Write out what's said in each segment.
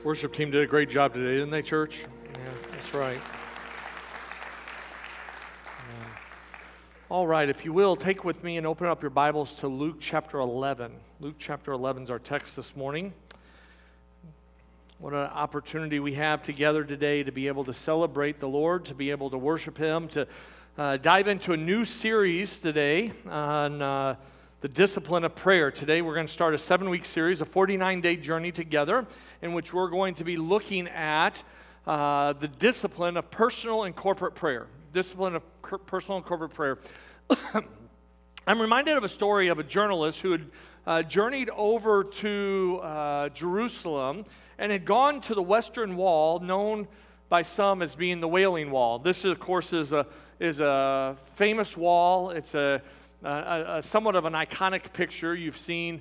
Worship team did a great job today, didn't they, church? Yeah, that's right. Yeah. All right, if you will, take with me and open up your Bibles to Luke chapter 11. Luke chapter 11 is our text this morning. What an opportunity we have together today to be able to celebrate the Lord, to be able to worship Him, to dive into a new series today on the discipline of prayer. Today we're going to start a 7-week series, a 49-day journey together, in which we're going to be looking at the discipline of personal and corporate prayer. Discipline of personal and corporate prayer. I'm reminded of a story of a journalist who had journeyed over to Jerusalem and had gone to the Western Wall, known by some as being the Wailing Wall. This, of course, is a famous wall. It's a somewhat of an iconic picture. You've seen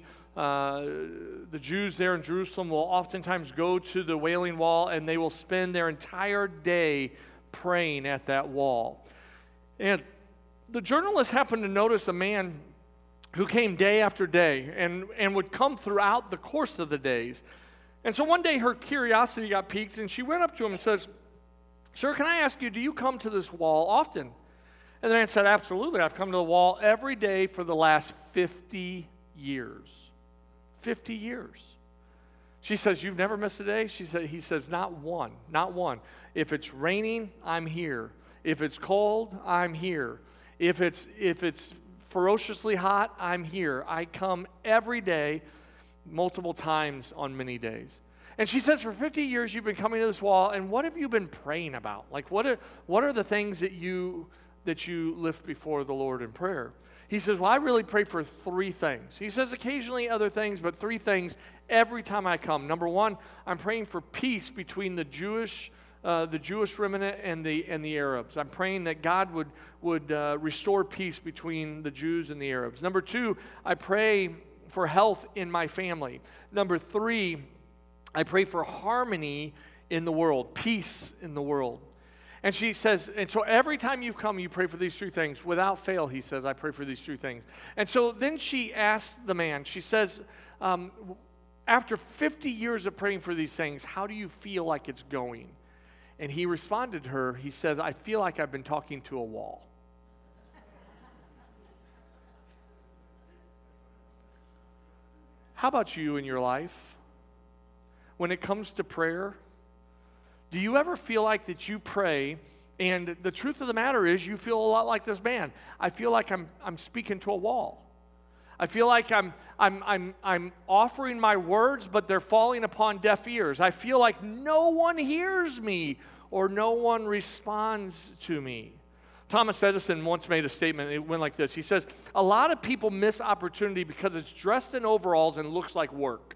the Jews there in Jerusalem will oftentimes go to the Wailing Wall and they will spend their entire day praying at that wall. And the journalist happened to notice a man who came day after day and would come throughout the course of the days. And so one day her curiosity got piqued and she went up to him and says, "Sir, can I ask you, do you come to this wall often?" And the man said, "Absolutely. I've come to the wall every day for the last 50 years. 50 years. She says, "You've never missed a day?" He says, "Not one, not one. If it's raining, I'm here. If it's cold, I'm here. If it's ferociously hot, I'm here. I come every day, multiple times on many days." And she says, "For 50 years you've been coming to this wall, and what have you been praying about? Like what are the things that you lift before the Lord in prayer?" He says, "Well, I really pray for 3 things." He says occasionally other things, but 3 things every time I come. Number 1, I'm praying for peace between the Jewish remnant and the Arabs. I'm praying that God would restore peace between the Jews and the Arabs. Number 2, I pray for health in my family. Number 3, I pray for harmony in the world, peace in the world. And she says, and so every time you've come, you pray for these 3 things. Without fail, he says, I pray for these 3 things. And so then she asks the man, she says, after 50 years of praying for these things, how do you feel like it's going? And he responded to her, he says, "I feel like I've been talking to a wall." How about you in your life? When it comes to prayer, do you ever feel like that you pray, and the truth of the matter is you feel a lot like this man? I feel like I'm speaking to a wall. I feel like I'm offering my words, but they're falling upon deaf ears. I feel like no one hears me or no one responds to me. Thomas Edison once made a statement. It went like this. He says, "A lot of people miss opportunity because it's dressed in overalls and looks like work."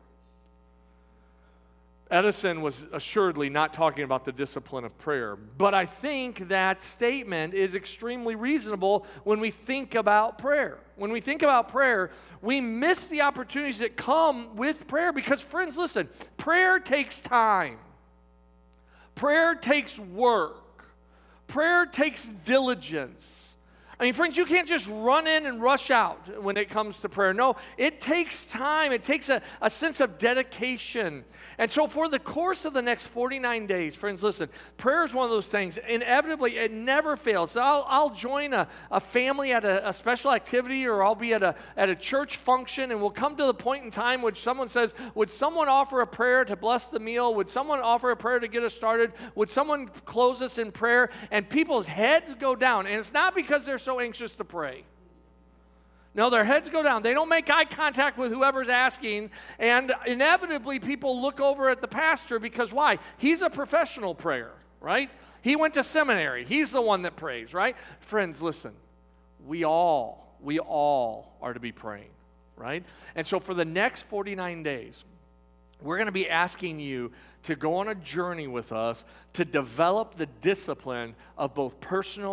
Edison was assuredly not talking about the discipline of prayer, but I think that statement is extremely reasonable when we think about prayer. When we think about prayer, we miss the opportunities that come with prayer because, friends, listen, prayer takes time. Prayer takes work. Prayer takes diligence. I mean, friends, you can't just run in and rush out when it comes to prayer. No, it takes time. It takes a sense of dedication. And so for the course of the next 49 days, friends, listen, prayer is one of those things. Inevitably, it never fails. So I'll join a family at a special activity, or I'll be at a church function, and we'll come to the point in time which someone says, "Would someone offer a prayer to bless the meal? Would someone offer a prayer to get us started? Would someone close us in prayer?" And people's heads go down. And it's not because they're so anxious to pray. No, their heads go down. They don't make eye contact with whoever's asking, and inevitably people look over at the pastor because why? He's a professional prayer, right? He went to seminary. He's the one that prays, right? Friends, listen. We all are to be praying, right? And so for the next 49 days, we're going to be asking you to go on a journey with us to develop the discipline of both personal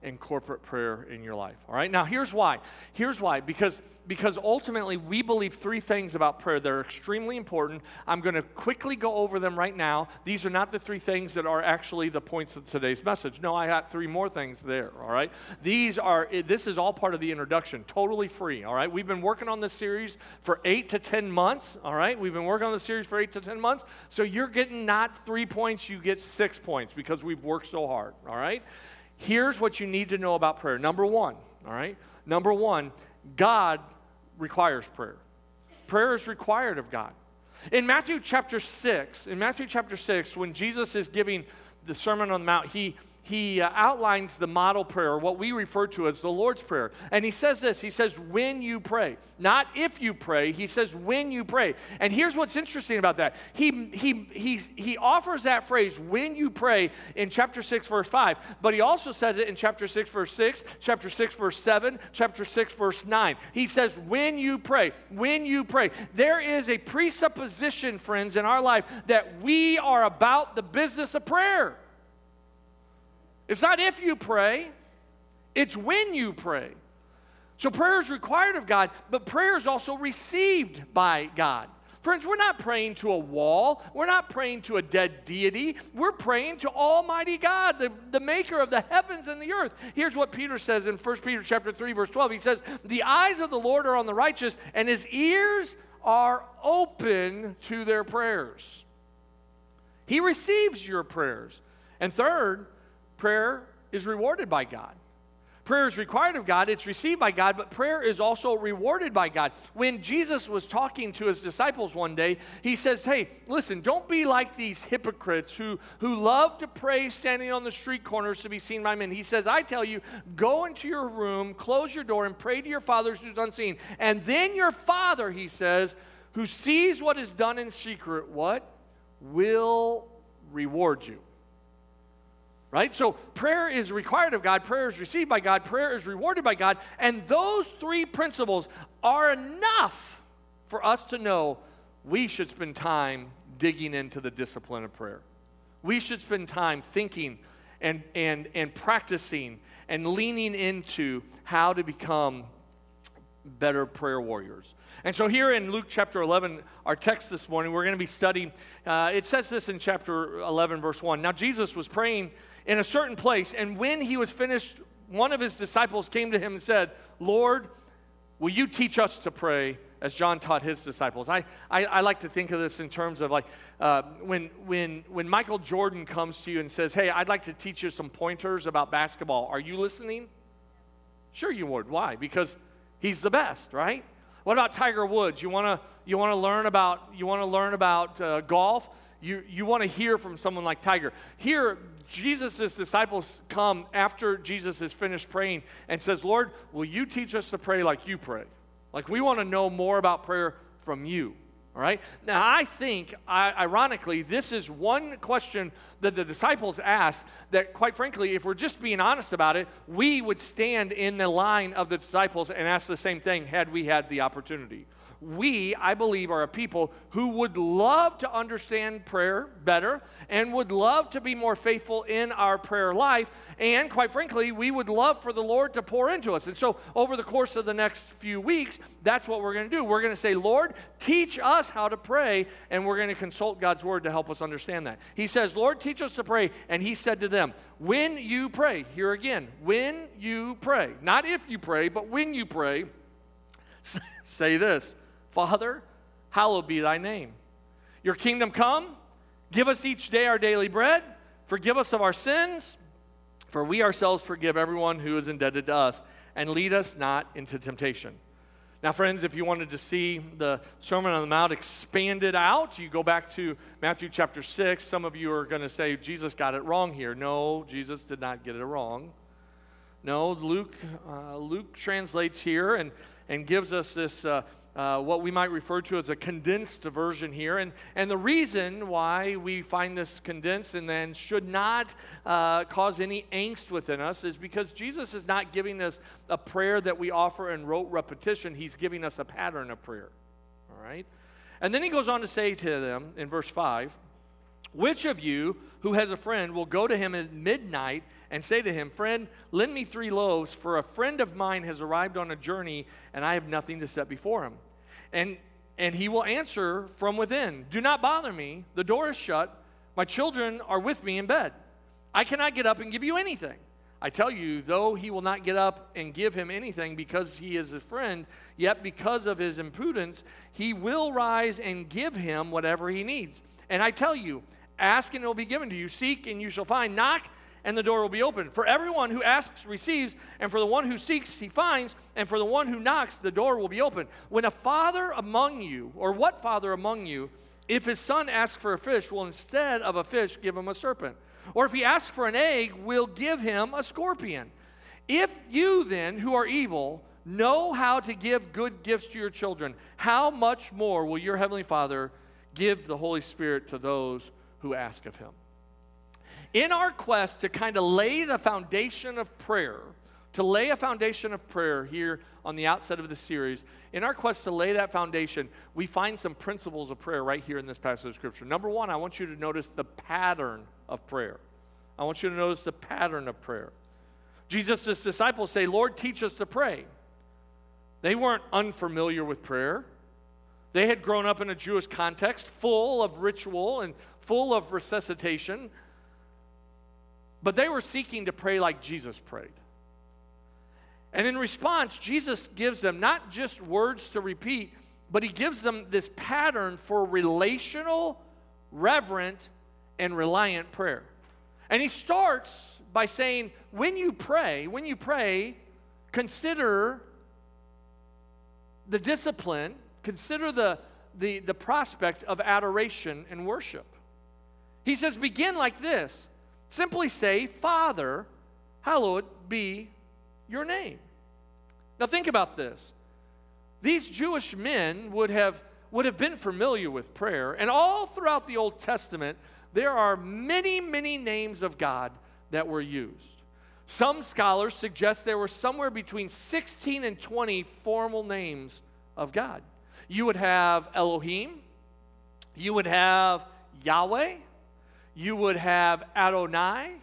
in corporate prayer in your life. All right? Now, here's why. Because ultimately, we believe three things about prayer that are extremely important. I'm going to quickly go over them right now. These are not the three things that are actually the points of today's message. No, I got three more things there, all right? This is all part of the introduction, totally free, all right? We've been working on this series for 8 to 10 months, all right? We've been working on this series for 8 to 10 months, so you're getting not 3 points, you get 6 points because we've worked so hard, all right? Here's what you need to know about prayer. Number one, all right? Number one, God requires prayer. Prayer is required of God. In Matthew chapter 6, when Jesus is giving the Sermon on the Mount, he outlines the model prayer, what we refer to as the Lord's Prayer. And he says this, he says, when you pray. Not if you pray, he says when you pray. And here's what's interesting about that. He offers that phrase, when you pray, in chapter 6, verse 5. But he also says it in chapter 6, verse 6, chapter 6, verse 7, chapter 6, verse 9. He says, when you pray, when you pray. There is a presupposition, friends, in our life that we are about the business of prayer. It's not if you pray, it's when you pray. So prayer is required of God, but prayer is also received by God. Friends, we're not praying to a wall. We're not praying to a dead deity. We're praying to Almighty God, the maker of the heavens and the earth. Here's what Peter says in 1 Peter chapter 3, verse 12. He says, the eyes of the Lord are on the righteous, and his ears are open to their prayers. He receives your prayers. And third, prayer is rewarded by God. Prayer is required of God, it's received by God, but prayer is also rewarded by God. When Jesus was talking to his disciples one day, he says, hey, listen, don't be like these hypocrites who love to pray standing on the street corners to be seen by men. He says, I tell you, go into your room, close your door, and pray to your Father who's unseen. And then your Father, he says, who sees what is done in secret, what? Will reward you. Right? So prayer is required of God, prayer is received by God, prayer is rewarded by God, and those three principles are enough for us to know we should spend time digging into the discipline of prayer. We should spend time thinking and practicing and leaning into how to become better prayer warriors. And so here in Luke chapter 11, our text this morning, we're going to be studying, it says this in chapter 11, verse 1. Now Jesus was praying in a certain place, and when he was finished, one of his disciples came to him and said, Lord, will you teach us to pray as John taught his disciples? I like to think of this in terms of like when Michael Jordan comes to you and says, hey, I'd like to teach you some pointers about basketball. Are you listening? Sure you would. Why? Because he's the best, right? What about Tiger Woods? You want to learn about golf? You want to hear from someone like Tiger. Here, Jesus' disciples come after Jesus is finished praying and says, Lord, will you teach us to pray like you pray? Like we want to know more about prayer from you. All right? Now, I think, ironically, this is one question that the disciples asked that, quite frankly, if we're just being honest about it, we would stand in the line of the disciples and ask the same thing had we had the opportunity. We, I believe, are a people who would love to understand prayer better and would love to be more faithful in our prayer life. And quite frankly, we would love for the Lord to pour into us. And so over the course of the next few weeks, that's what we're going to do. We're going to say, Lord, teach us how to pray, and we're going to consult God's word to help us understand that. He says, Lord, teach us to pray. And he said to them, when you pray, here again, when you pray, not if you pray, but when you pray, say this, Father, hallowed be thy name. Your kingdom come. Give us each day our daily bread. Forgive us of our sins, for we ourselves forgive everyone who is indebted to us. And lead us not into temptation. Now, friends, if you wanted to see the Sermon on the Mount expanded out, you go back to Matthew chapter 6. Some of you are going to say, Jesus got it wrong here. No, Jesus did not get it wrong. No, Luke translates here and gives us this what we might refer to as a condensed version here. And the reason why we find this condensed and then should not cause any angst within us is because Jesus is not giving us a prayer that we offer in rote repetition. He's giving us a pattern of prayer. All right? And then he goes on to say to them in verse 5, Which of you who has a friend will go to him at midnight and say to him, friend, lend me 3 loaves, for a friend of mine has arrived on a journey, and I have nothing to set before him. And he will answer from within, do not bother me, the door is shut, my children are with me in bed. I cannot get up and give you anything. I tell you, though he will not get up and give him anything because he is a friend, yet because of his impudence, he will rise and give him whatever he needs. And I tell you, ask and it will be given to you. Seek and you shall find. Knock and the door will be opened. For everyone who asks receives, and for the one who seeks he finds, and for the one who knocks the door will be opened. When a father among you, or what father among you, if his son asks for a fish, will instead of a fish give him a serpent? Or if he asks for an egg, will give him a scorpion? If you then, who are evil, know how to give good gifts to your children, how much more will your heavenly Father give the Holy Spirit to those who ask of him? In our quest to kind of lay the foundation of prayer, here on the outset of the series, in our quest to lay that foundation, we find some principles of prayer right here in this passage of Scripture. Number one, I want you to notice the pattern of prayer. I want you to notice the pattern of prayer. Jesus' disciples say, Lord, teach us to pray. They weren't unfamiliar with prayer. They had grown up in a Jewish context full of ritual and full of resuscitation, but they were seeking to pray like Jesus prayed. And in response, Jesus gives them not just words to repeat, but he gives them this pattern for relational, reverent, and reliant prayer. And he starts by saying, when you pray, consider the discipline, consider the prospect of adoration and worship. He says, begin like this. Simply say, Father, hallowed be your name. Now think about this. These Jewish men would have been familiar with prayer, and all throughout the Old Testament, there are many, many names of God that were used. Some scholars suggest there were somewhere between 16 and 20 formal names of God. You would have Elohim, you would have Yahweh, you would have Adonai.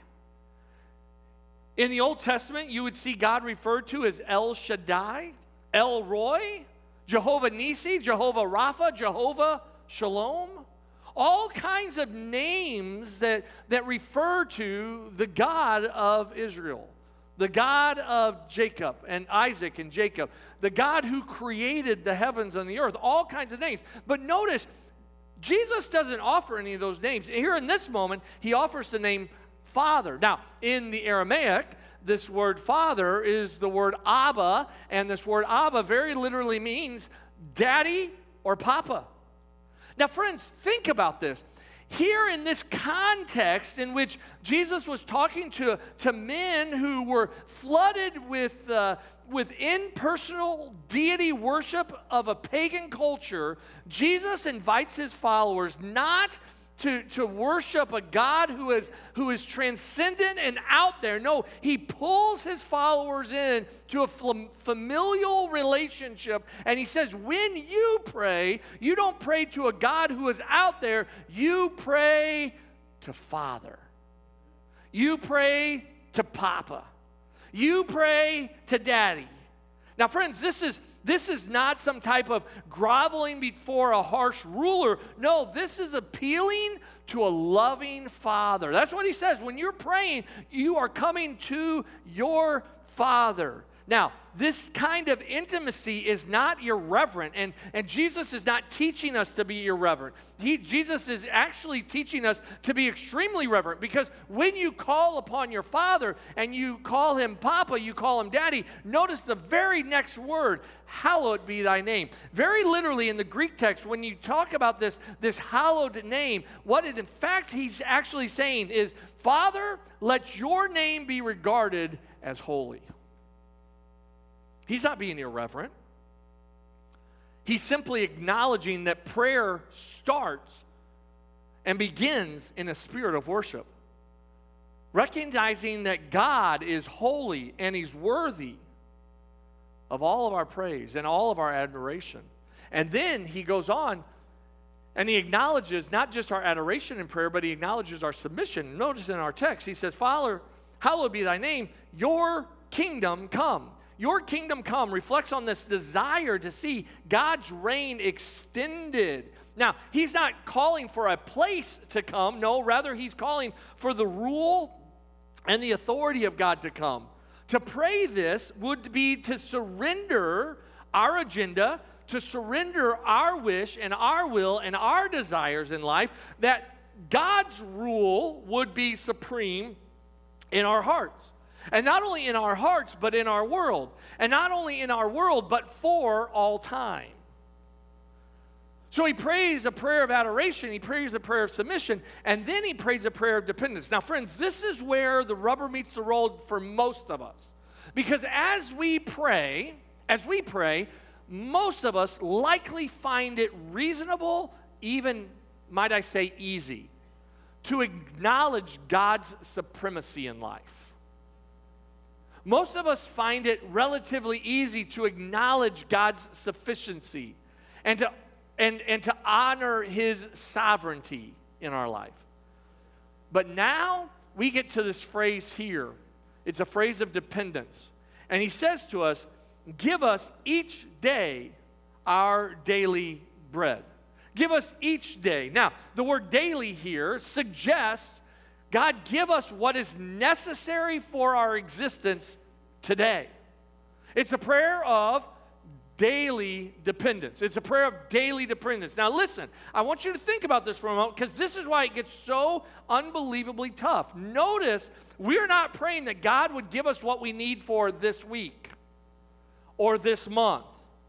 In the Old Testament, you would see God referred to as El Shaddai, El Roy, Jehovah Nisi, Jehovah Rapha, Jehovah Shalom. All kinds of names that refer to the God of Israel, the God of Jacob and Isaac and Jacob, the God who created the heavens and the earth, all kinds of names. But notice, Jesus doesn't offer any of those names. Here in this moment, he offers the name Father. Now, in the Aramaic, this word Father is the word Abba, and this word Abba very literally means daddy or papa. Now, friends, think about this. Here in this context in which Jesus was talking to men who were flooded with impersonal deity worship of a pagan culture, Jesus invites his followers not to worship a God who is transcendent and out there. No, he pulls his followers in to a familial relationship, and he says, when you pray, you don't pray to a God who is out there, you pray to Father. You pray to Papa. You pray to Daddy. Now, friends, this is not some type of groveling before a harsh ruler. No, this is appealing to a loving Father. That's what he says. When you're praying, you are coming to your Father. Now, this kind of intimacy is not irreverent, and Jesus is not teaching us to be irreverent. Jesus is actually teaching us to be extremely reverent, because when you call upon your Father and you call him Papa, you call him Daddy, notice the very next word, hallowed be thy name. Very literally in the Greek text, when you talk about this hallowed name, what it in fact he's actually saying is, Father, let your name be regarded as holy. He's not being irreverent. He's simply acknowledging that prayer starts and begins in a spirit of worship. Recognizing that God is holy and he's worthy of all of our praise and all of our admiration. And then he goes on And he acknowledges not just our adoration in prayer, but he acknowledges our submission. Notice in our text, he says, Father, hallowed be thy name, your kingdom come. Your kingdom come reflects on this desire to see God's reign extended. Now, he's not calling for a place to come. No, rather he's calling for the rule and the authority of God to come. To pray this would be to surrender our agenda, to surrender our wish and our will and our desires in life, that God's rule would be supreme in our hearts. And not only in our hearts, but in our world. And not only in our world, but for all time. So he prays a prayer of adoration, he prays a prayer of submission, and then he prays a prayer of dependence. Now, friends, this is where the rubber meets the road for most of us. Because as we pray, most of us likely find it reasonable, even, might I say, easy, to acknowledge God's supremacy in life. Most of us find it relatively easy to acknowledge God's sufficiency and to honor his sovereignty in our life. But now we get to this phrase here. It's a phrase of dependence. And he says to us, give us each day our daily bread. Give us each day. Now, the word daily here suggests God, give us what is necessary for our existence today. It's a prayer of daily dependence. It's a prayer of daily dependence. Now listen, I want you to think about this for a moment, because this is why it gets so unbelievably tough. Notice, we're not praying that God would give us what we need for this week, or this month,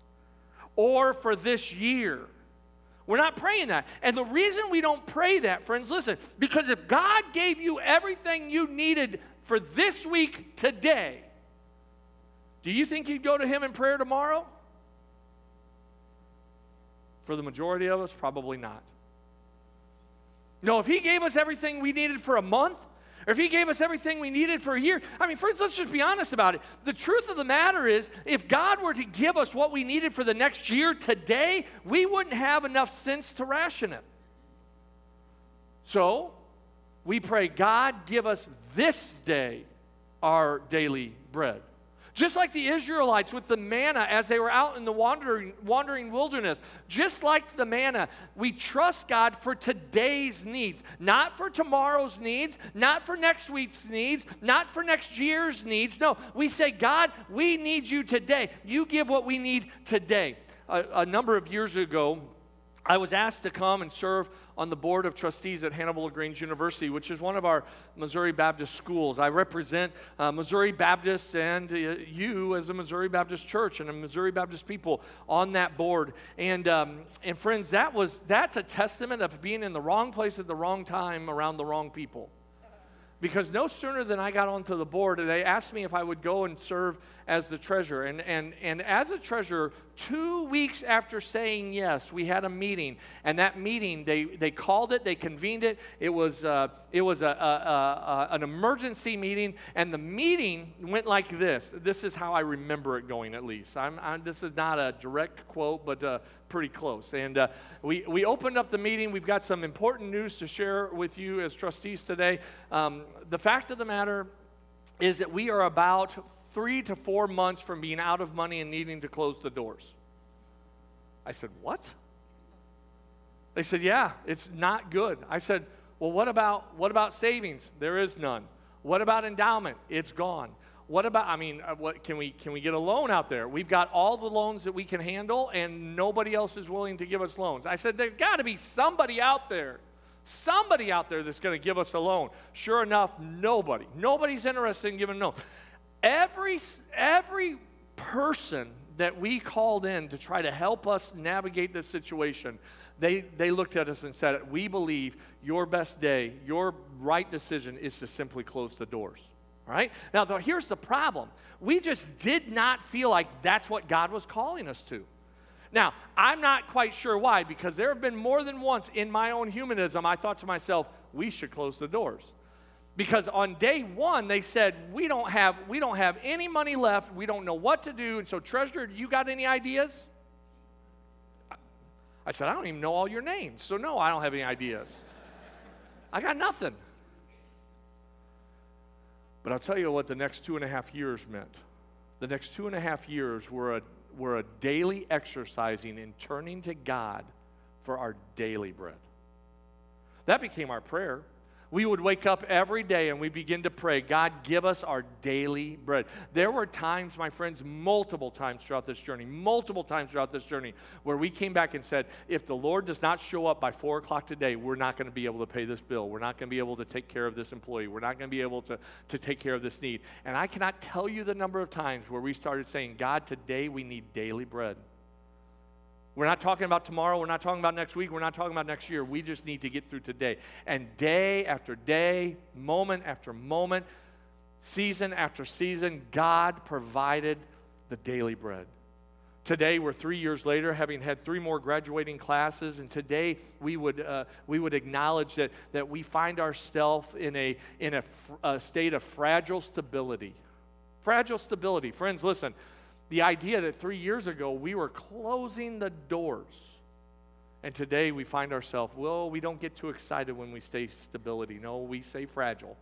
or for this year. We're not praying that. And the reason we don't pray that, friends, listen, because if God gave you everything you needed for this week today, do you think you'd go to him in prayer tomorrow? For the majority of us, probably not. No, if he gave us everything we needed for a month, or if he gave us everything we needed for a year, I mean, friends, let's just be honest about it. The truth of the matter is, if God were to give us what we needed for the next year today, we wouldn't have enough sense to ration it. So, we pray, God, give us this day our daily bread. Just like the Israelites with the manna as they were out in the wandering wilderness. Just like the manna, we trust God for today's needs. Not for tomorrow's needs, not for next week's needs, not for next year's needs. No, we say, God, we need you today. You give what we need today. A number of years ago, I was asked to come and serve on the board of trustees at Hannibal LaGrange University, which is one of our Missouri Baptist schools. I represent Missouri Baptists and you as a Missouri Baptist church and a Missouri Baptist people on that board. And friends, that's a testament of being in the wrong place at the wrong time around the wrong people. Because no sooner than I got onto the board, they asked me if I would go and serve as the treasurer. And as a treasurer, 2 weeks after saying yes, we had a meeting. And that meeting, they called it, they convened it. It was an emergency meeting. And the meeting went like this. This is how I remember it going, at least. This is not a direct quote, but pretty close. And we opened up the meeting. We've got some important news to share with you as trustees today. The fact of the matter is that we are about 3 to 4 months from being out of money and needing to close the doors. I said, what? They said, yeah, it's not good. I said, well, what about savings? There is none. What about endowment? It's gone. What about, what can we get a loan out there? We've got all the loans that we can handle, and nobody else is willing to give us loans. I said, there's got to be somebody out there that's going to give us a loan. Sure enough, nobody. Nobody's interested in giving a loan. Every person that we called in to try to help us navigate this situation, they looked at us and said, we believe your best day, your right decision is to simply close the doors. All right? Now, here's the problem. We just did not feel like that's what God was calling us to. Now, I'm not quite sure why, because there have been more than once in my own humanism, I thought to myself, we should close the doors. Because on day one, they said, we don't have any money left. We don't know what to do. And so, treasurer, you got any ideas? I said, I don't even know all your names, so no, I don't have any ideas. I got nothing. But I'll tell you what the next 2.5 years meant. The next 2.5 years were a daily exercising in turning to God for our daily bread. That became our prayer. We would wake up every day and we begin to pray, God, give us our daily bread. There were times, my friends, multiple times throughout this journey, where we came back and said, if the Lord does not show up by 4 o'clock today, we're not going to be able to pay this bill. We're not going to be able to take care of this employee. We're not going to be able to take care of this need. And I cannot tell you the number of times where we started saying, God, today we need daily bread. We're not talking about tomorrow. We're not talking about next week. We're not talking about next year. We just need to get through today. And day after day, moment after moment, season after season, God provided the daily bread. Today, we're 3 years later, having had 3 more graduating classes, and today we would acknowledge that we find ourselves in a state of fragile stability. Fragile stability. Friends, listen. The idea that 3 years ago we were closing the doors, and today we find ourselves, well, we don't get too excited when we say stability. No, we say fragile.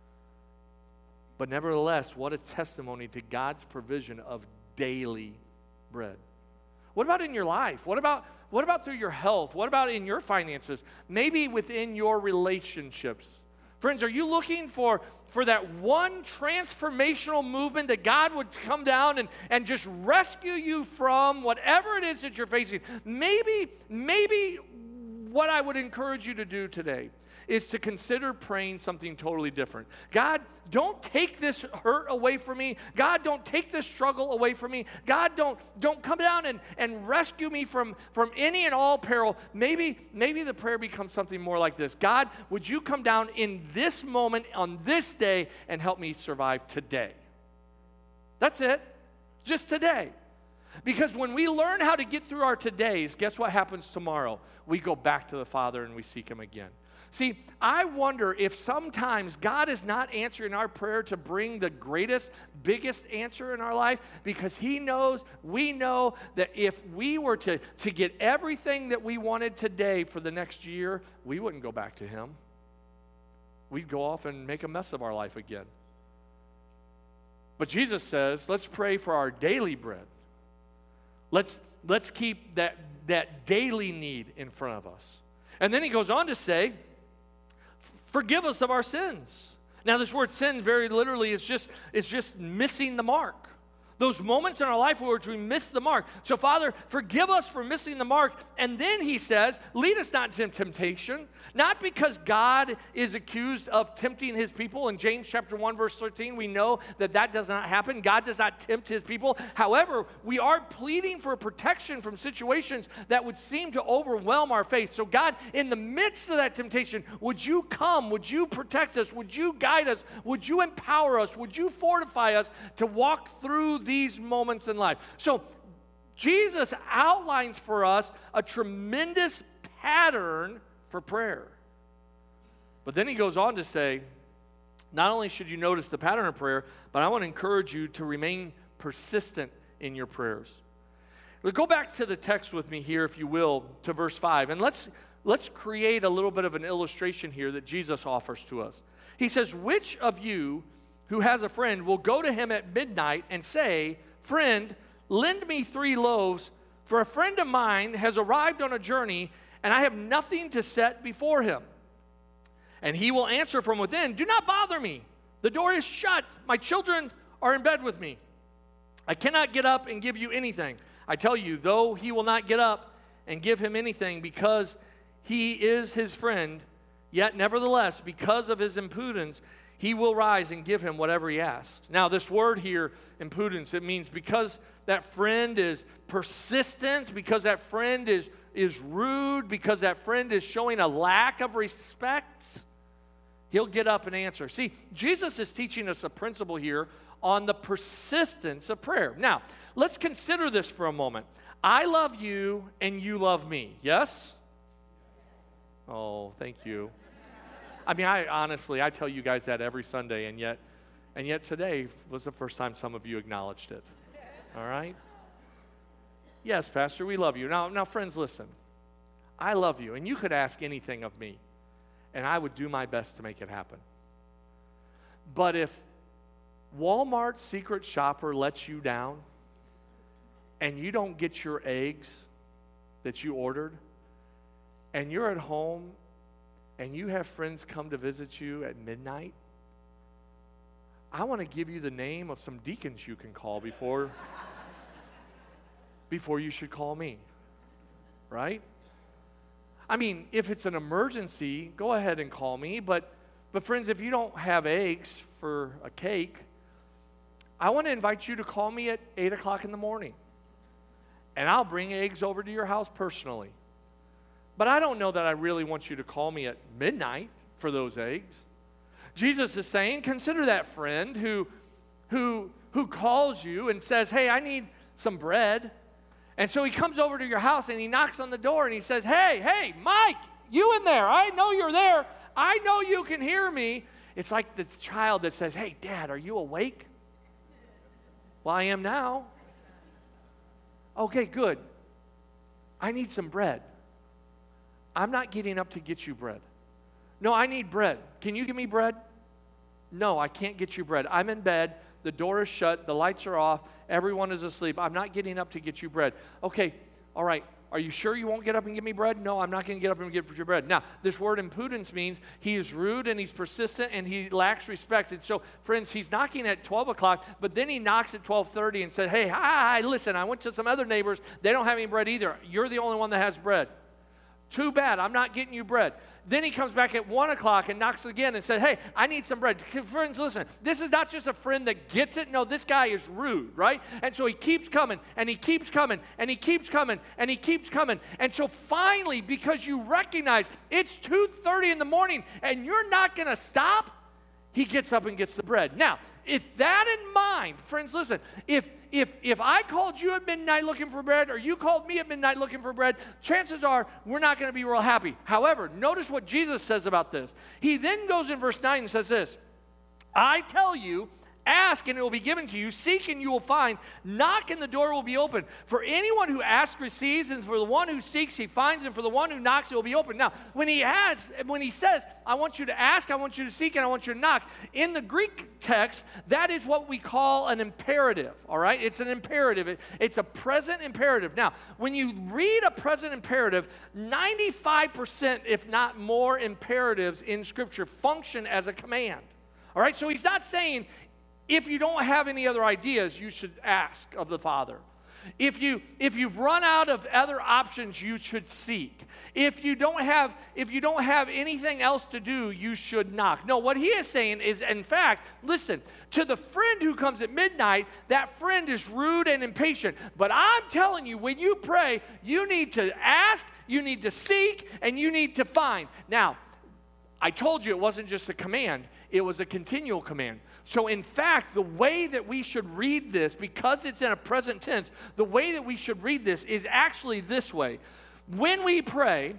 But nevertheless, what a testimony to God's provision of daily bread. What about in your life? What about through your health? What about in your finances? Maybe within your relationships. Friends, are you looking for that one transformational movement that God would come down and just rescue you from whatever it is that you're facing? Maybe what I would encourage you to do today is to consider praying something totally different. God, don't take this hurt away from me. God, don't take this struggle away from me. God, don't come down and rescue me from any and all peril. Maybe the prayer becomes something more like this. God, would you come down in this moment, on this day, and help me survive today? That's it. Just today. Because when we learn how to get through our todays, guess what happens tomorrow? We go back to the Father and we seek Him again. See, I wonder if sometimes God is not answering our prayer to bring the greatest, biggest answer in our life, because He knows, we know that if we were to get everything that we wanted today for the next year, we wouldn't go back to Him. We'd go off and make a mess of our life again. But Jesus says, let's pray for our daily bread. Let's keep that daily need in front of us. And then He goes on to say, forgive us of our sins. Now, this word sin very literally is just missing the mark. Those moments in our life where we miss the mark. So, Father, forgive us for missing the mark. And then He says, lead us not into temptation. Not because God is accused of tempting His people. In James chapter 1, verse 13, we know that does not happen. God does not tempt His people. However, we are pleading for protection from situations that would seem to overwhelm our faith. So, God, in the midst of that temptation, would you come? Would you protect us? Would you guide us? Would you empower us? Would you fortify us to walk through these moments in life? So, Jesus outlines for us a tremendous pattern for prayer. But then He goes on to say, not only should you notice the pattern of prayer, but I want to encourage you to remain persistent in your prayers. Go back to the text with me here, if you will, to verse 5, and let's create a little bit of an illustration here that Jesus offers to us. He says, which of you who has a friend will go to him at midnight and say, friend, lend me 3 loaves, for a friend of mine has arrived on a journey, and I have nothing to set before him. And he will answer from within, do not bother me. The door is shut. My children are in bed with me. I cannot get up and give you anything. I tell you, though he will not get up and give him anything because he is his friend, yet nevertheless, because of his impudence, he will rise and give him whatever he asks. Now, this word here, impudence, it means because that friend is persistent, because that friend is rude, because that friend is showing a lack of respect, he'll get up and answer. See, Jesus is teaching us a principle here on the persistence of prayer. Now, let's consider this for a moment. I love you and you love me, yes? Oh, thank you. I mean, I tell you guys that every Sunday, and yet today was the first time some of you acknowledged it. All right? Yes, Pastor, we love you. Now, friends, listen. I love you, and you could ask anything of me, and I would do my best to make it happen. But if Walmart secret shopper lets you down, and you don't get your eggs that you ordered, and you're at home, and you have friends come to visit you at midnight, I want to give you the name of some deacons you can call before you should call me, right? I mean, if it's an emergency, go ahead and call me, but friends, if you don't have eggs for a cake, I want to invite you to call me at 8 o'clock in the morning, and I'll bring eggs over to your house personally. But I don't know that I really want you to call me at midnight for those eggs. Jesus is saying, consider that friend who calls you and says, hey, I need some bread. And so he comes over to your house and he knocks on the door and he says, hey, Mike, you in there. I know you're there. I know you can hear me. It's like this child that says, hey, Dad, are you awake? Well, I am now. Okay, good. I need some bread. I'm not getting up to get you bread. No, I need bread. Can you give me bread? No, I can't get you bread. I'm in bed. The door is shut. The lights are off. Everyone is asleep. I'm not getting up to get you bread. Okay, all right. Are you sure you won't get up and give me bread? No, I'm not going to get up and get you bread. Now, this word impudence means he is rude and he's persistent and he lacks respect. And so, friends, he's knocking at 12 o'clock, but then he knocks at 12:30 and said, hey, hi, listen, I went to some other neighbors. They don't have any bread either. You're the only one that has bread. Too bad, I'm not getting you bread. Then he comes back at 1 o'clock and knocks again and said, hey, I need some bread. Friends, listen, this is not just a friend that gets it. No, this guy is rude, right? And so he keeps coming, and he keeps coming, and he keeps coming, and he keeps coming. And so finally, because you recognize it's 2:30 in the morning and you're not going to stop, he gets up and gets the bread. Now, if that in mind, friends, listen, if I called you at midnight looking for bread, or you called me at midnight looking for bread, chances are we're not going to be real happy. However, notice what Jesus says about this. He then goes in verse 9 and says this, I tell you, ask and it will be given to you, seek and you will find, knock and the door will be open. For anyone who asks receives, and for the one who seeks he finds, and for the one who knocks it will be open. Now, when he says, I want you to ask, I want you to seek, and I want you to knock, in the Greek text, that is what we call an imperative, all right? It's an imperative. It's a present imperative. Now, when you read a present imperative, 95%, if not more, imperatives in Scripture function as a command. All right, so he's not saying, if you don't have any other ideas, you should ask of the Father. If you've run out of other options, you should seek. If you don't have anything else to do, you should knock. No, what he is saying is, in fact, listen, to the friend who comes at midnight, that friend is rude and impatient. But I'm telling you, when you pray, you need to ask, you need to seek, and you need to find. Now, I told you it wasn't just a command, it was a continual command. So in fact, the way that we should read this, because it's in a present tense, the way that we should read this is actually this way. When we pray,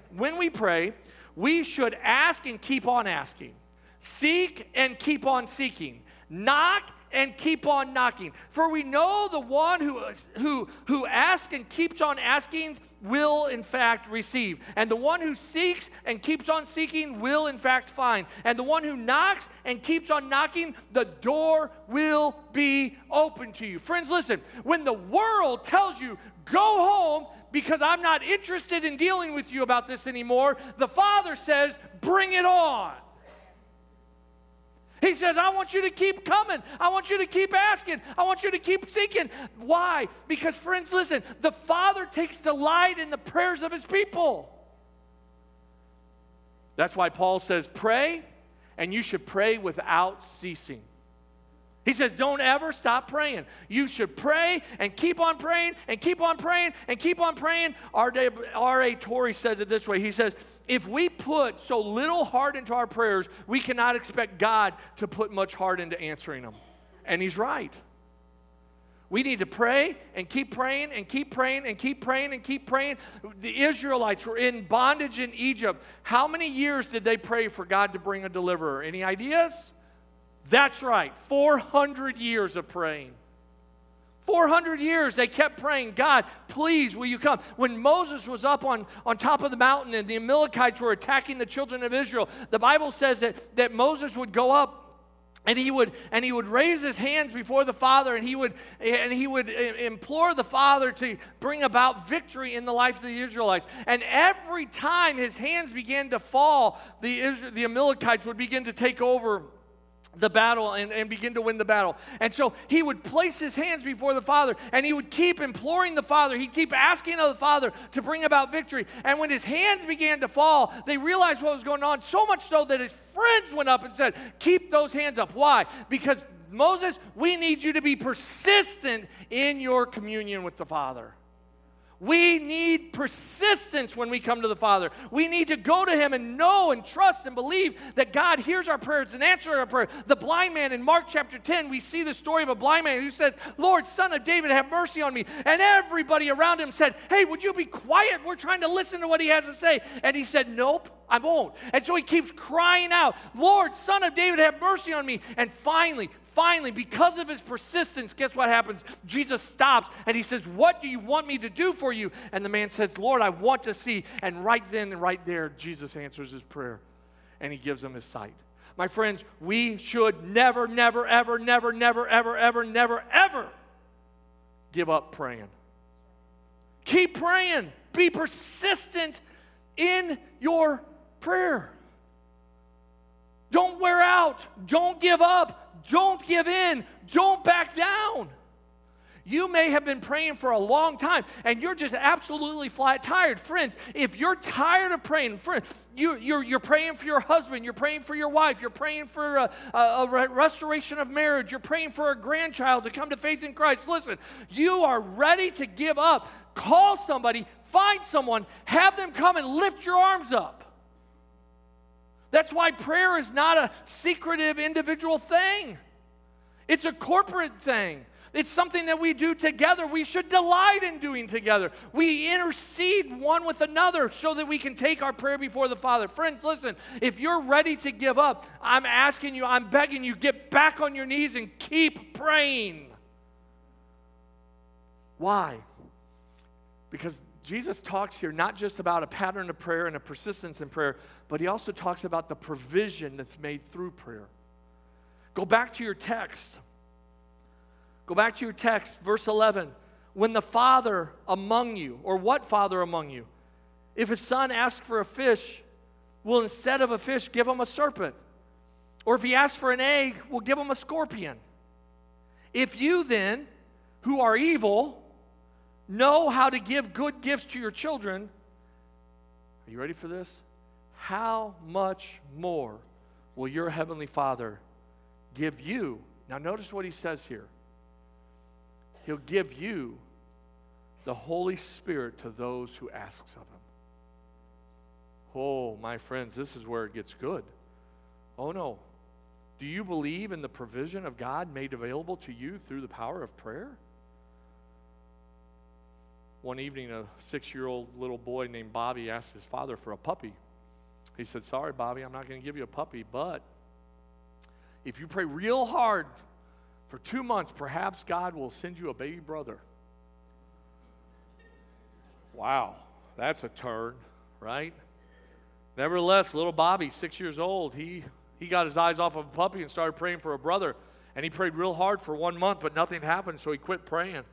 we should ask and keep on asking. Seek and keep on seeking. Knock and keep on knocking. For we know the one who asks and keeps on asking will in fact receive. And the one who seeks and keeps on seeking will in fact find. And the one who knocks and keeps on knocking, the door will be open to you. Friends, listen, when the world tells you, go home because I'm not interested in dealing with you about this anymore, the Father says, bring it on. He says, I want you to keep coming. I want you to keep asking. I want you to keep seeking. Why? Because, friends, listen, the Father takes delight in the prayers of His people. That's why Paul says, pray, and you should pray without ceasing. He says, don't ever stop praying. You should pray and keep on praying and keep on praying and keep on praying. R.A. Torrey says it this way. He says, if we put so little heart into our prayers, we cannot expect God to put much heart into answering them. And he's right. We need to pray and keep praying and keep praying and keep praying and keep praying. The Israelites were in bondage in Egypt. How many years did they pray for God to bring a deliverer? Any ideas? That's right, 400 years of praying. 400 years they kept praying, God, please, will you come? When Moses was up on top of the mountain and the Amalekites were attacking the children of Israel, the Bible says that Moses would go up and he would raise his hands before the Father, and he would implore the Father to bring about victory in the life of the Israelites. And every time his hands began to fall, the Amalekites would begin to take over the battle and begin to win the battle. And so he would place his hands before the Father, and he would keep imploring the Father. He'd keep asking of the Father to bring about victory. And when his hands began to fall, they realized what was going on, so much so that his friends went up and said, keep those hands up. Why? Because, Moses, we need you to be persistent in your communion with the Father. We need persistence when we come to the Father. We need to go to Him and know and trust and believe that God hears our prayers and answers our prayer. The blind man in Mark chapter 10, we see the story of a blind man who says, Lord, Son of David, have mercy on me. And everybody around him said, hey, would you be quiet? We're trying to listen to what he has to say. And he said, nope, I won't. And so he keeps crying out, Lord, Son of David, have mercy on me. And finally, because of his persistence, guess what happens? Jesus stops and he says, what do you want me to do for you? And the man says, Lord, I want to see. And right then and right there, Jesus answers his prayer and he gives him his sight. My friends, we should never, never, ever, never, never, ever, ever, never, ever give up praying. Keep praying. Be persistent in your prayer. Don't wear out. Don't give up. Don't give in. Don't back down. You may have been praying for a long time and you're just absolutely flat tired. Friends, if you're tired of praying, you're praying for your husband, you're praying for your wife, you're praying for a restoration of marriage, you're praying for a grandchild to come to faith in Christ. Listen, you are ready to give up. Call somebody, find someone, have them come and lift your arms up. That's why prayer is not a secretive individual thing. It's a corporate thing. It's something that we do together. We should delight in doing together. We intercede one with another so that we can take our prayer before the Father. Friends, listen, if you're ready to give up, I'm asking you, I'm begging you, get back on your knees and keep praying. Why? Because Jesus talks here not just about a pattern of prayer and a persistence in prayer, but he also talks about the provision that's made through prayer. Go back to your text. Go back to your text, verse 11. When the father among you, or what father among you, if his son asks for a fish, will instead of a fish give him a serpent? Or if he asks for an egg, will give him a scorpion? If you then, who are evil, know how to give good gifts to your children, are you ready for this? How much more will your heavenly Father give you? Now notice what he says here. He'll give you the Holy Spirit to those who asks of him. Oh, my friends, this is where it gets good. Oh no. Do you believe in the provision of God made available to you through the power of prayer? One evening, a 6-year-old little boy named Bobby asked his father for a puppy. He said, sorry, Bobby, I'm not going to give you a puppy, but if you pray real hard for 2 months, perhaps God will send you a baby brother. Wow, that's a turn, right? Nevertheless, little Bobby, 6 years old, he got his eyes off of a puppy and started praying for a brother. And he prayed real hard for 1 month, but nothing happened, so he quit praying.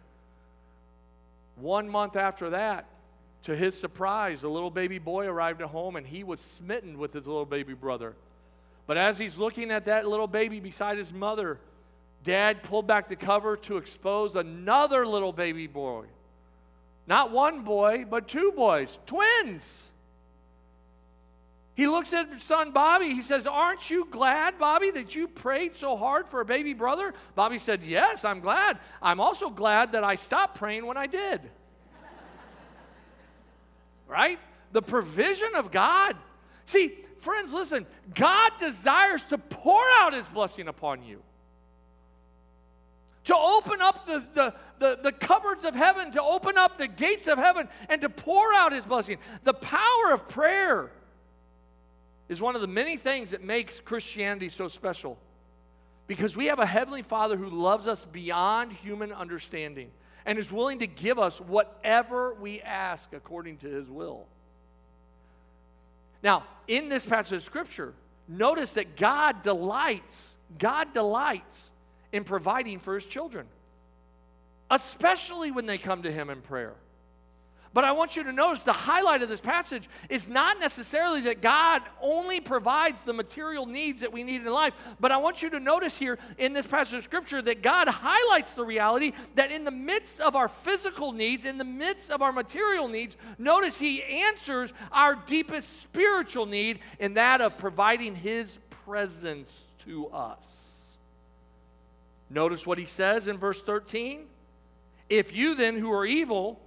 1 month after that, to his surprise, a little baby boy arrived at home and he was smitten with his little baby brother. But as he's looking at that little baby beside his mother, Dad pulled back the cover to expose another little baby boy. Not one boy, but 2 boys, twins. He looks at his son Bobby. He says, aren't you glad, Bobby, that you prayed so hard for a baby brother? Bobby said, yes, I'm glad. I'm also glad that I stopped praying when I did. Right? The provision of God. See, friends, listen. God desires to pour out his blessing upon you. To open up the cupboards of heaven, to open up the gates of heaven, and to pour out his blessing. The power of prayer is one of the many things that makes Christianity so special. Because we have a Heavenly Father who loves us beyond human understanding and is willing to give us whatever we ask according to His will. Now, in this passage of Scripture, notice that God delights in providing for His children, especially when they come to Him in prayer. But I want you to notice the highlight of this passage is not necessarily that God only provides the material needs that we need in life, but I want you to notice here in this passage of Scripture that God highlights the reality that in the midst of our physical needs, in the midst of our material needs, notice He answers our deepest spiritual need in that of providing His presence to us. Notice what He says in verse 13. If you then who are evil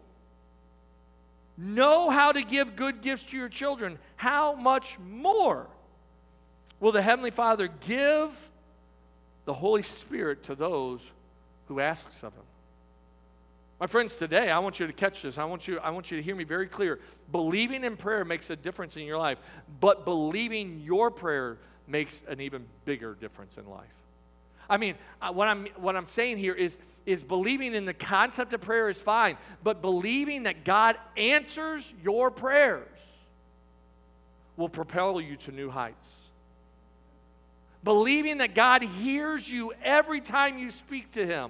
know how to give good gifts to your children, how much more will the Heavenly Father give the Holy Spirit to those who asks of Him? My friends, today I want you to catch this. I want you to hear me very clear. Believing in prayer makes a difference in your life, but believing your prayer makes an even bigger difference in life. I mean, what I'm saying here is believing in the concept of prayer is fine, but believing that God answers your prayers will propel you to new heights. Believing that God hears you every time you speak to Him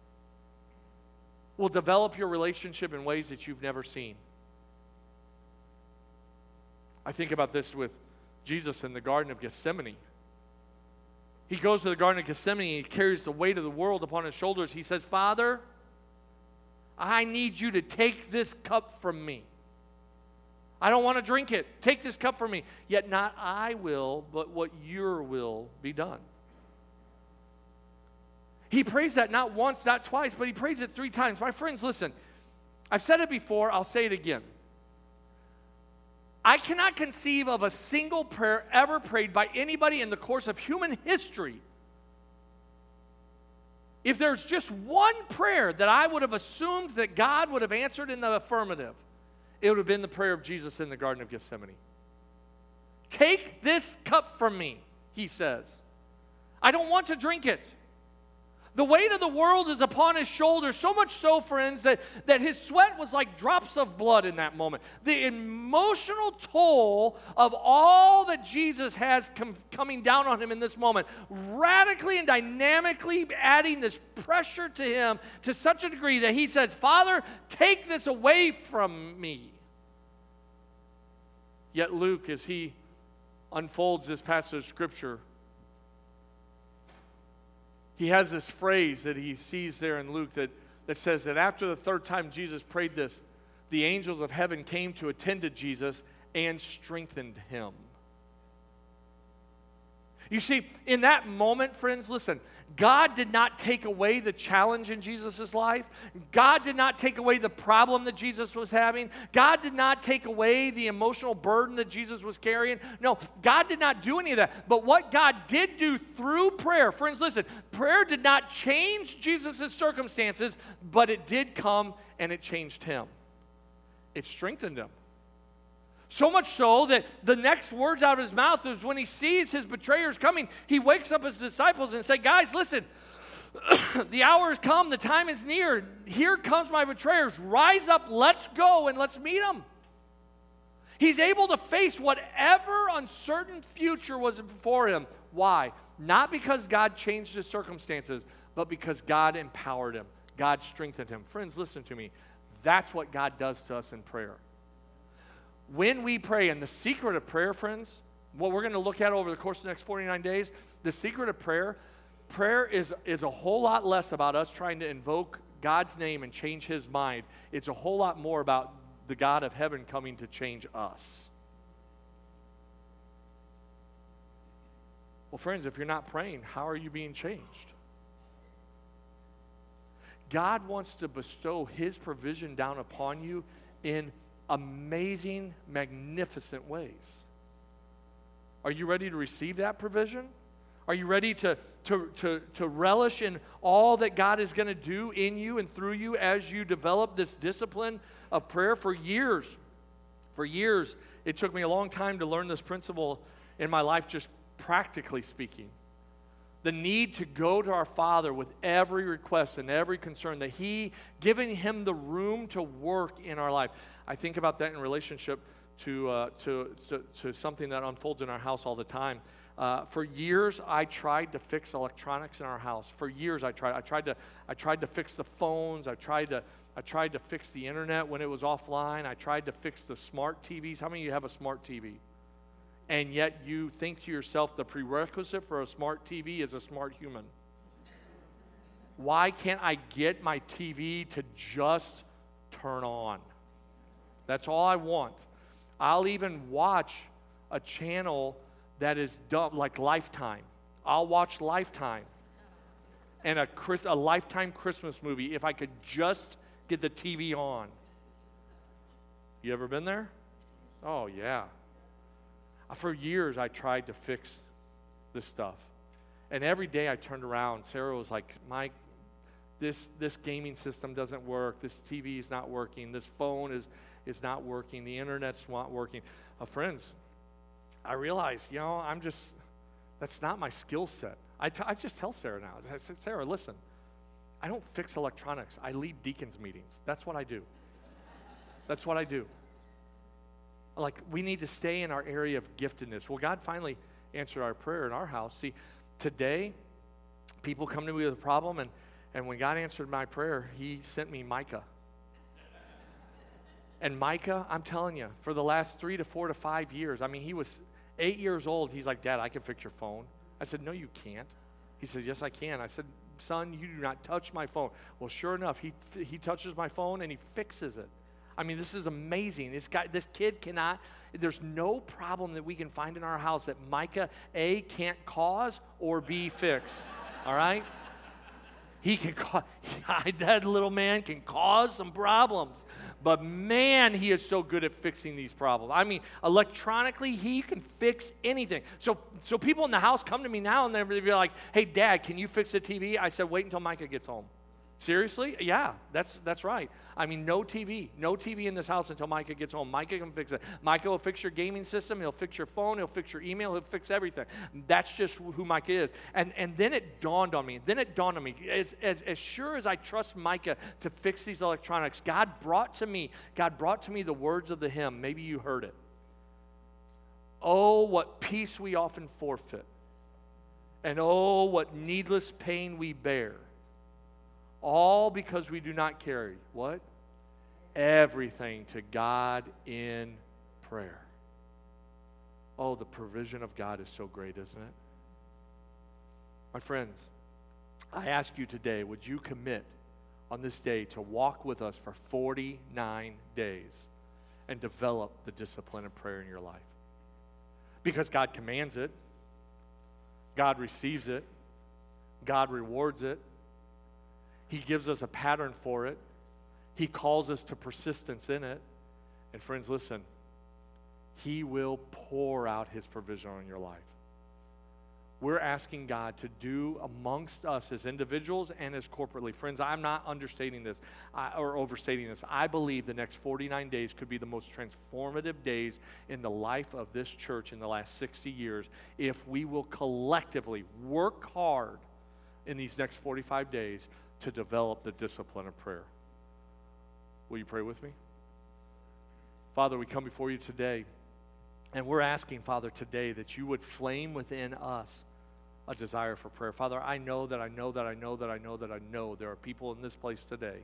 will develop your relationship in ways that you've never seen. I think about this with Jesus in the Garden of Gethsemane. He goes to the Garden of Gethsemane and he carries the weight of the world upon His shoulders. He says, Father, I need You to take this cup from me. I don't want to drink it. Take this cup from me. Yet not I will, but what Your will be done. He prays that not once, not twice, but he prays it 3 times. My friends, listen. I've said it before. I'll say it again. I cannot conceive of a single prayer ever prayed by anybody in the course of human history. If there's just one prayer that I would have assumed that God would have answered in the affirmative, it would have been the prayer of Jesus in the Garden of Gethsemane. Take this cup from me, He says. I don't want to drink it. The weight of the world is upon His shoulders, so much so, friends, that His sweat was like drops of blood in that moment. The emotional toll of all that Jesus has coming down on Him in this moment, radically and dynamically adding this pressure to Him to such a degree that He says, Father, take this away from me. Yet Luke, as he unfolds this passage of Scripture, he has this phrase that he sees there in Luke that says that after the 3rd time Jesus prayed this, the angels of heaven came to attend to Jesus and strengthened Him. You see, in that moment, friends, listen, God did not take away the challenge in Jesus' life. God did not take away the problem that Jesus was having. God did not take away the emotional burden that Jesus was carrying. No, God did not do any of that. But what God did do through prayer, friends, listen, prayer did not change Jesus' circumstances, but it did come and it changed Him. It strengthened Him. So much so that the next words out of His mouth is when He sees His betrayers coming, He wakes up His disciples and says, guys, listen, the hour has come, the time is near. Here comes my betrayers. Rise up, let's go, and let's meet them. He's able to face whatever uncertain future was before Him. Why? Not because God changed His circumstances, but because God empowered Him. God strengthened Him. Friends, listen to me. That's what God does to us in prayer. When we pray, and the secret of prayer, friends, what we're going to look at over the course of the next 49 days, the secret of prayer is a whole lot less about us trying to invoke God's name and change His mind. It's a whole lot more about the God of heaven coming to change us. Well, friends, if you're not praying, how are you being changed? God wants to bestow His provision down upon you in amazing, magnificent ways. Are you ready to receive that provision? Are you ready to relish in all that God is going to do in you and through you as you develop this discipline of prayer? For years, it took me a long time to learn this principle in my life, just practically speaking. The need to go to our Father with every request and every concern, that giving Him the room to work in our life. I think about that in relationship to something that unfolds in our house all the time. For years, I tried to fix electronics in our house. For years, I tried to fix the phones. I tried to fix the internet when it was offline. I tried to fix the smart TVs. How many of you have a smart TV? And yet you think to yourself, the prerequisite for a smart TV is a smart human. Why can't I get my TV to just turn on? That's all I want. I'll even watch a channel that is dumb, like Lifetime. I'll watch Lifetime and a Lifetime Christmas movie if I could just get the TV on. You ever been there? Oh, yeah. For years, I tried to fix this stuff. And every day I turned around, Sarah was like, Mike, this gaming system doesn't work. This TV is not working. This phone is not working. The internet's not working. Friends, I realized, that's not my skill set. I just tell Sarah now. I said, Sarah, listen, I don't fix electronics. I lead deacons meetings. That's what I do. That's what I do. Like, we need to stay in our area of giftedness. Well, God finally answered our prayer in our house. See, today, people come to me with a problem, and when God answered my prayer, He sent me Micah. And Micah, I'm telling you, for the last 3 to 4 to 5 years, he was 8 years old. He's like, Dad, I can fix your phone. I said, no, you can't. He said, yes, I can. I said, son, you do not touch my phone. Well, sure enough, he touches my phone and he fixes it. This is amazing. This kid cannot, there's no problem that we can find in our house that Micah, A, can't cause, or B, fix. All right? He can that little man can cause some problems. But man, he is so good at fixing these problems. Electronically, he can fix anything. So people in the house come to me now and they'll be like, hey, Dad, can you fix the TV? I said, wait until Micah gets home. Seriously? Yeah, that's right. No TV in this house until Micah gets home. Micah can fix it. Micah will fix your gaming system. He'll fix your phone. He'll fix your email. He'll fix everything. That's just who Micah is. And then it dawned on me. As sure as I trust Micah to fix these electronics, God brought to me the words of the hymn. Maybe you heard it. Oh, what peace we often forfeit. And oh, what needless pain we bear. All because we do not carry, what? Everything to God in prayer. Oh, the provision of God is so great, isn't it? My friends, I ask you today, would you commit on this day to walk with us for 49 days and develop the discipline of prayer in your life? Because God commands it, God receives it, God rewards it. He gives us a pattern for it. He calls us to persistence in it. And friends, listen, He will pour out His provision on your life. We're asking God to do amongst us as individuals and as corporately. Friends, I'm not understating this or overstating this. I believe the next 49 days could be the most transformative days in the life of this church in the last 60 years if we will collectively work hard in these next 45 days to develop the discipline of prayer. Will you pray with me? Father, we come before you today, and we're asking, Father, today that you would flame within us a desire for prayer. Father, I know there are people in this place today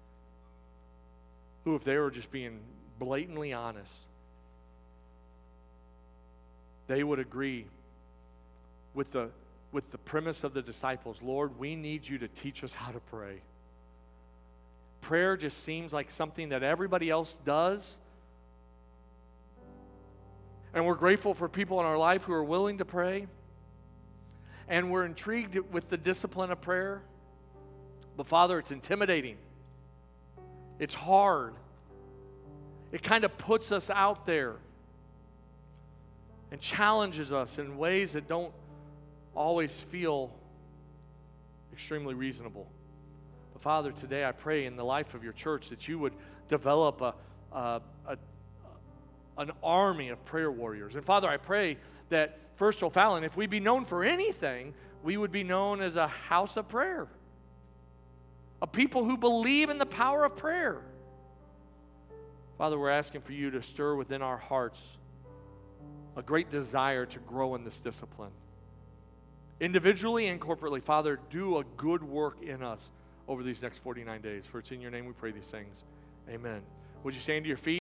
who, if they were just being blatantly honest, they would agree with the premise of the disciples. Lord, we need you to teach us how to pray. Prayer just seems like something that everybody else does. And we're grateful for people in our life who are willing to pray. And we're intrigued with the discipline of prayer. But Father, it's intimidating. It's hard. It kind of puts us out there and challenges us in ways that don't always feel extremely reasonable. But Father, today I pray in the life of your church that you would develop an army of prayer warriors. And Father, I pray that First O'Fallon, if we be known for anything, we would be known as a house of prayer, a people who believe in the power of prayer. Father, we're asking for you to stir within our hearts a great desire to grow in this discipline. Individually and corporately, Father, do a good work in us over these next 49 days. For it's in your name we pray these things. Amen. Would you stand to your feet?